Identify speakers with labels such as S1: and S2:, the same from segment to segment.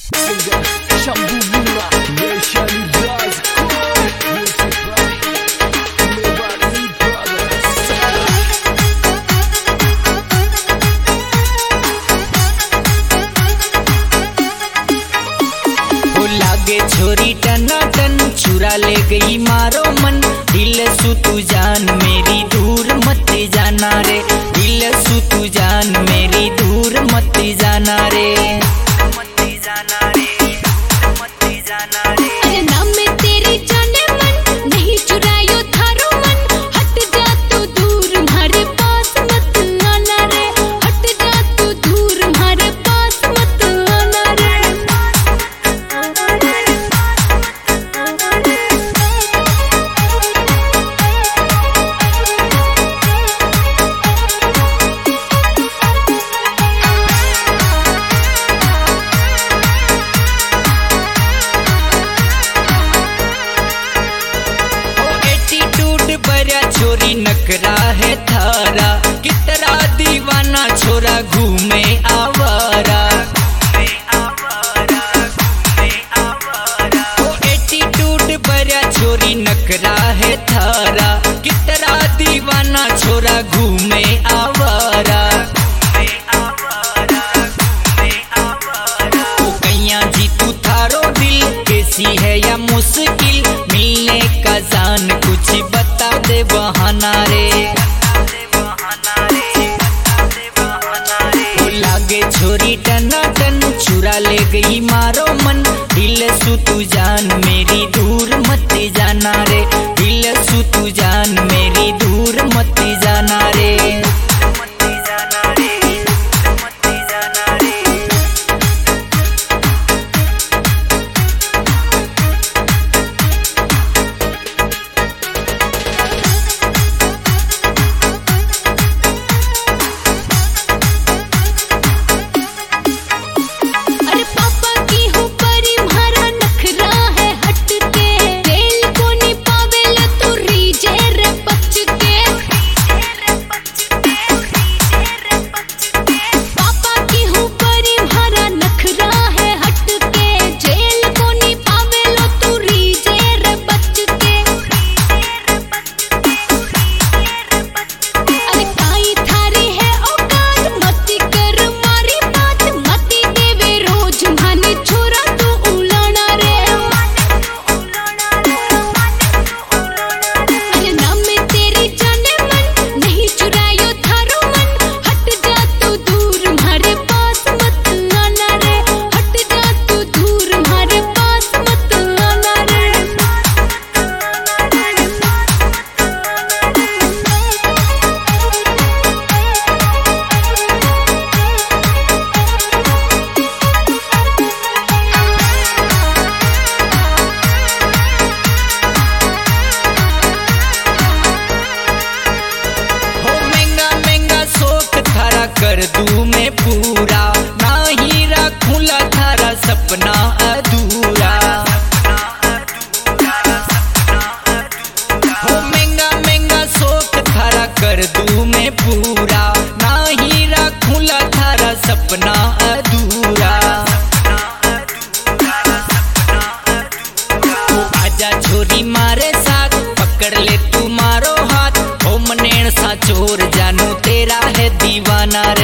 S1: छोरी टनाटन चुरा ले गई मारो मन। दिल सु तू जान मेरी दूर मत जाना रे, दिल सु तू जान मेरी दूर मत जाना रे।
S2: अरे नाम में तेरी जाने मन, नहीं चुरायो थारो मन। हट जा तू दूर हमारे पास मत आना रे, हट जा तू दूर हमारे पास मत आना रे।
S1: छोरी नकरा है थारा, कितना दीवाना छोरा घूमे आवारा। एटीट्यूड भरा छोरी नकरा है थारा, कितना दीवाना छोरा घूमे आवारा। कैया जी तू थारो दिल कैसी है या मुश्किल, मिलने का जान कुछ बता दे बहाना रे। लागे छोरी टनाटन चुरा ले गई मारो मन। दिल सु तू जान मेरी दूर मत जाना रे, दिल सु तू जान मेरी दूर मत जाना रे। कर दूं मैं पूरा, ना ही रखूंला थारा सपना अधूरा। हो महंगा महंगा शौक थारा कर दूं मैं पूरा, ना ही रखूंला थारा सपना अधूरा। आजा छोरी मारे साथ, पकड़ ले तू मारो हाथ। ओ मनेण सा चोर जानू तेरा है दीवाना रे।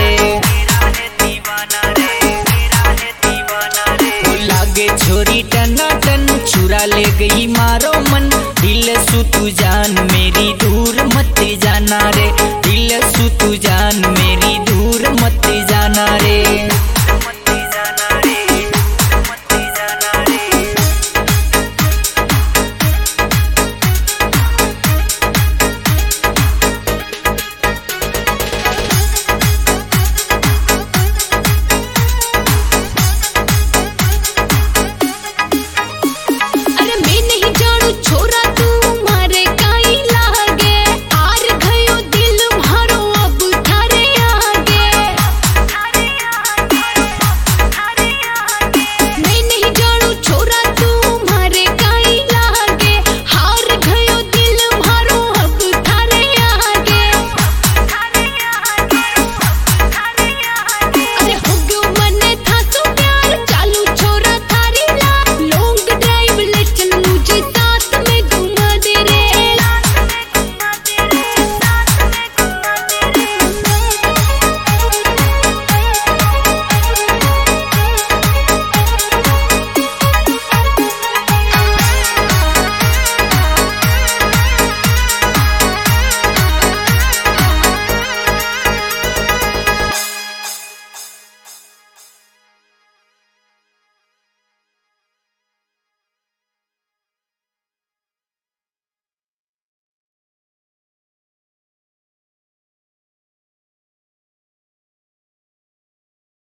S1: लागे छोरी टनाटन चुरा ले गई मारो मन। दिल सु तू जान